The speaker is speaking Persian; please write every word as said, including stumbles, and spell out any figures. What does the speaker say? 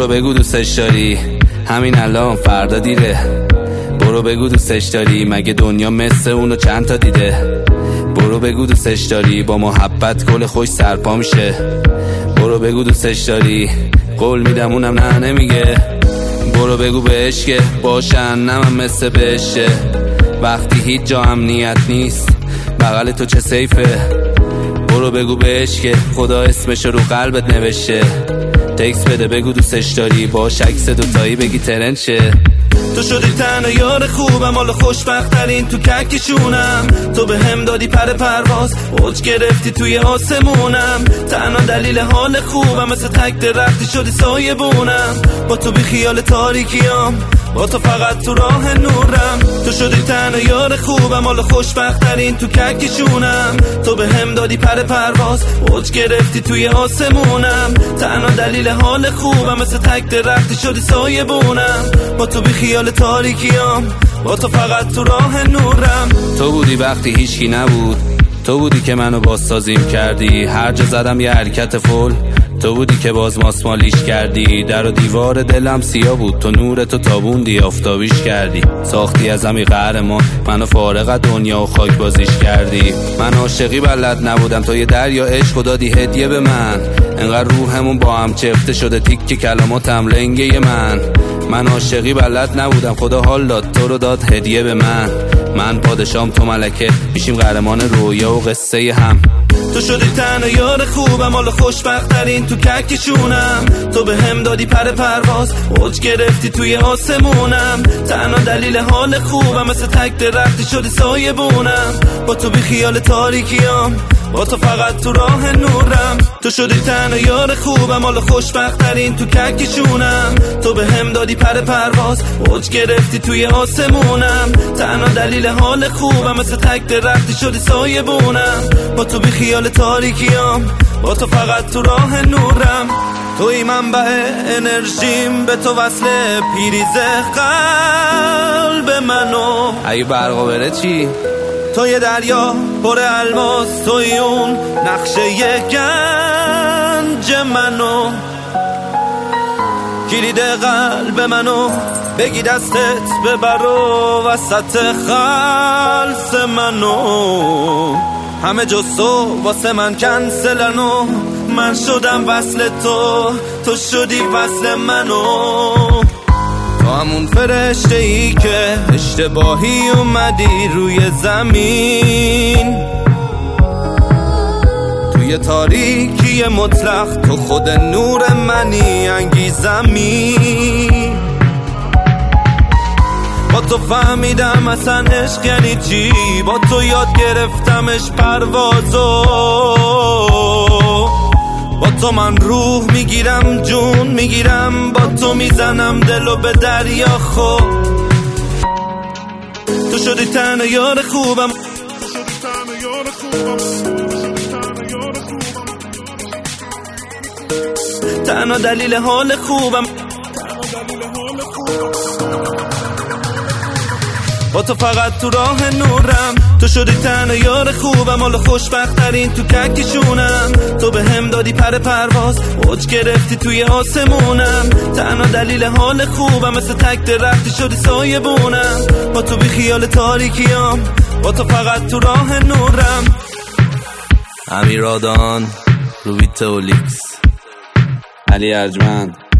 برو بگو دوستش داری، همین الان فردا دیره. برو بگو دوستش داری، مگه دنیا مثل اونو چند تا دیده. برو بگو دوستش داری، با محبت گل خوش سرپا میشه. برو بگو دوستش داری، قول میدم اونم نه نمیگه. برو بگو بهش که باشن نمم مثل بهشه. وقتی هیچ جا امنیت نیست بغل تو چه سیفه. برو بگو بهش که خدا اسمشو رو قلبت نوشته. تکس بده بگو دوستش داری، باش عکس دوتایی بگی ترند شه. تو شدی تنها یار خوبم، حالا خوشبخت ترین تو کهکشونم. تو به هم دادی پر پرواز، اوج گرفتی توی آسمونم. تنها دلیل حال خوبم، مثل تک درختی شدی سایه بونم. با تو بی خیال تاریکیام، با تو فقط تو راه نورم. تو شدی تنها یار خوبم، حالا خوشبخت ترین تو کهکشونم. تو به هم دادی پر پرواز، اوج گرفتی توی آسمونم. تنها دلیل حال خوبم، مثل تک درختی شدی سایه بونم. با تو بی خیال تاریکیام، با تو فقط تو راه نورم. تو بودی وقتی هیچکی نبود، تو بودی که منو بازسازیم کردی. هر جا زدم یه حرکت فول، تو بودی که باز ماسمالیش کردی. در و دیوار دلم سیاه بود، تو نور تو تابوندی آفتابیش کردی. ساختی از همی قهرمان، منو فارغ از دنیا و خاک بازیش کردی. من عاشقی بلد نبودم، تو یه دریا عشق دادی هدیه به من. انقدر روحمون با هم چفته شده، تیک کلماتم لنگه من. من عاشقی بلد نبودم، خدا حال داد تو رو داد هدیه به من. من پادشام تو ملکه، میشیم قهرمان رویا و قصه هم. تو شدی تنها یار خوبم، حالا خوشبخت ترین تو کهکشونم. تو به هم دادی پر پرواز، اوج گرفتی توی آسمونم. تنها دلیل حال خوبم، مثل تک درختی شدی سایه بونم. با تو بی خیال تاریکیام، با تو فقط تو راه نورم. تو شدی تنها یار خوبم، حالا خوشبخت ترین تو کهکشونم. تو به هم دادی پر پرواز، اوج گرفتی توی آسمونم. تنها دلیل حال خوبم، مثل تک درختی شدی سایه بونم. با تو بی خیال تاریکیام، با تو فقط تو راه نورم. توی منبع انرژیم، به تو وصل پیریز قلب منو. اگه برقا بره چی؟ تو یه دریا پر الماس، توی اون نقشه یه گنج منو. کلید قلب منو بگی دستت ببر و وسط خلص منو. همه جز تو واسه من کنسلنو. من شدم وصل تو، تو شدی وصل منو. تو همون فرشته ای که اشتباهی اومدی روی زمین. توی تاریکی مطلق تو خود نور منی، انگیزمی. با تو فهمیدم اصلا عشق یعنی چی، با تو یاد گرفتمش پروازو. با تو من روح میگیرم، جون میگیرم، با تو میزنم دلو به دریا. خود تو شدی تنها یار خوبم، تنها دلیل حال خوبم. با تو فقط تو راه نورم. تو شدی تنها یار خوبم، حالا خوشبخت ترین تو کهکشونم. تو به هم دادی پر پرواز، اوج گرفتی توی آسمونم. تنها دلیل حال خوبم، مثل تک درختی شدی سایه بونم. با تو بی خیال تاریکیام، با تو فقط تو راه نورم. امیرادان، روبیت اولیکس، علی ارجمند.